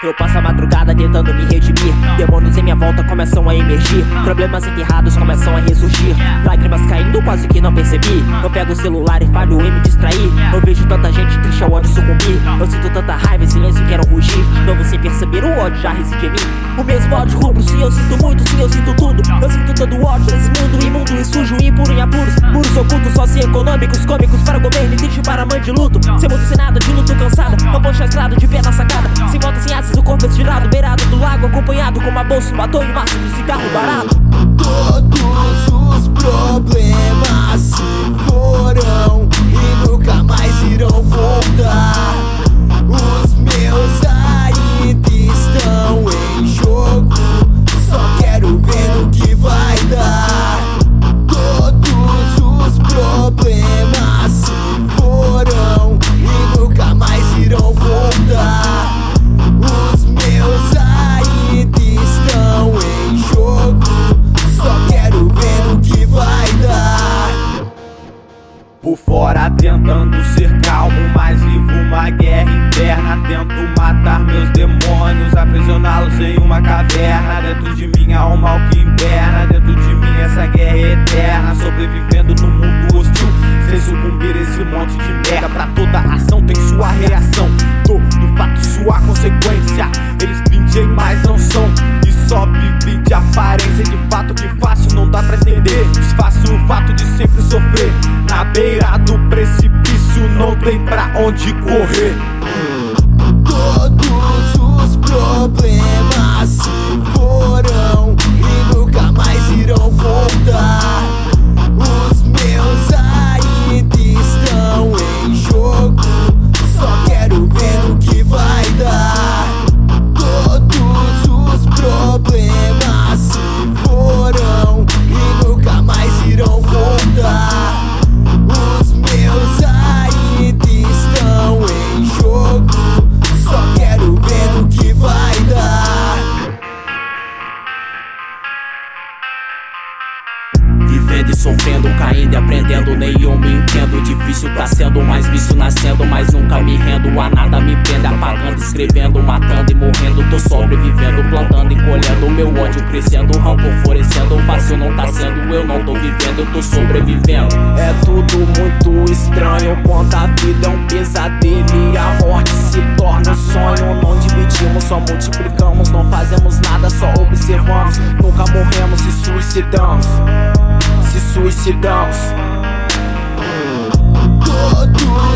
Eu passo a madrugada tentando me redimir. Demônios em minha volta começam a emergir. Problemas enterrados começam a ressurgir. Lágrimas caindo, quase que não percebi. Eu pego o celular e falho em me distrair. Eu vejo tanta gente triste ao ódio sucumbir. Eu sinto tanta raiva e silêncio quero rugir. De novo sem perceber, o ódio já reside em mim. O mesmo ódio rubro, sim eu sinto muito, sim eu sinto tudo. Eu sinto todo o ódio nesse mundo imundo e sujo, impuro em apuros. Muros ocultos, socioeconômicos, cômicos para governo e triste para mãe de luto. Sem moto, sem nada, de luto cansada. Eu poncho estrado de pé na sacada. Sem volta, sem asas, o corpo estirado. Beirado do lago, acompanhado com uma bolsa, um batom e um maço de cigarro barato. Todos os problemas se foram e nunca mais irão voltar. Os meus ainda estão em jogo, só quero ver no que vai dar. Todos os problemas se foram e nunca mais irão voltar. Os meus ainda estão em jogo, só quero ver no que vai dar. Por fora tentando ser calmo, mas vivo uma guerra interna. Tento matar meus demônios, aprisioná-los em uma caverna. Dentro de mim há um mal que inverna. Dentro de mim essa guerra é eterna. Sobrevivendo no mundo hostil, sem sucumbir esse monte de merda. Pra toda ação tem sua reação, todo fato sua consequência. Eles fingem, mas não são, e só vivem de aparência. De fato que fácil não dá pra entender. Desfaço o fato de sempre sofrer. Na beira do precipício não tem pra onde correr. Todos os problemas se foram e nunca mais irão voltar. Os meus ainda estão em jogo, só quero ver no que vai dar. Todos os problemas se foram e nunca mais irão voltar. Os meus ainda estão em jogo, só quero ver no que vai dar. Vivendo e sofrendo, caindo e aprendendo, nenhum me entendo. Difícil tá sendo, mais vício nascendo, mas nunca me rendo. A nada me prende, apagando, escrevendo, matando e morrendo. Tô sobrevivendo, plantando e colhendo. Meu ódio crescendo, rancor florescendo. Fácil não tá sendo, eu não tô vivendo, eu tô sobrevivendo. É tudo muito estranho, quando a vida é um pesadelo e a morte se torna um sonho. Não dividimos, só multiplicamos, não fazemos nada, só observamos. Nunca morremos, se suicidamos. Se suicidamos. Todos